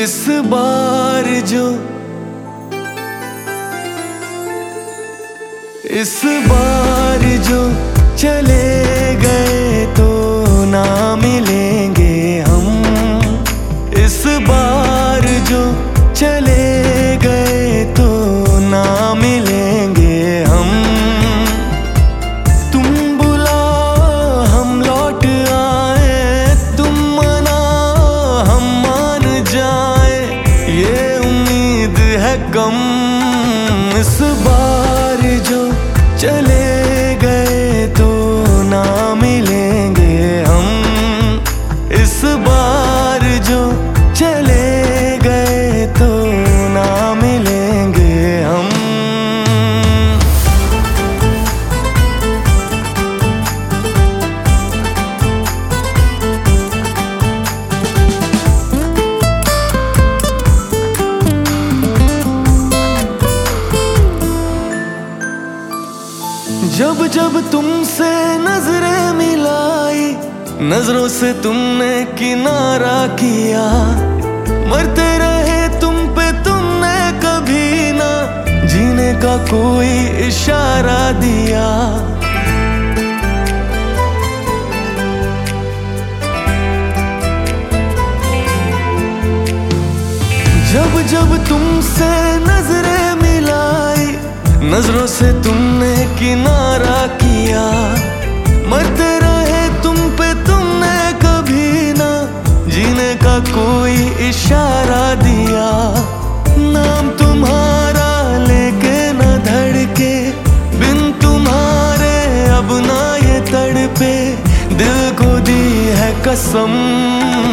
इस बार जो चले गए तो ना मिलेंगे हम। इस बार जो चले गए तो ना मिलेंगे हम। तुम बुलाओ हम लौट आए, तुम मनाओ हम मान जाए, ये उम्मीद है कम। इस बार जो चले गए तो ना मिलेंगे हम। इस बार जो चले गए तो ना मिलेंगे हम। जब जब तुमसे नजरें मिलाई, नजरों से तुमने किनारा किया, मरते रहे तुम पे तुमने कभी ना जीने का कोई इशारा दिया। जब जब तुमसे नजरें मिलाई, नजरों से तुमने किनारा किया, मरते रहे तुम पे तुमने कभी ना जीने का कोई इशारा दिया। नाम तुम्हारा लेके न धड़के, बिन तुम्हारे अब ना ये तड़पे, दिल को दी है कसम।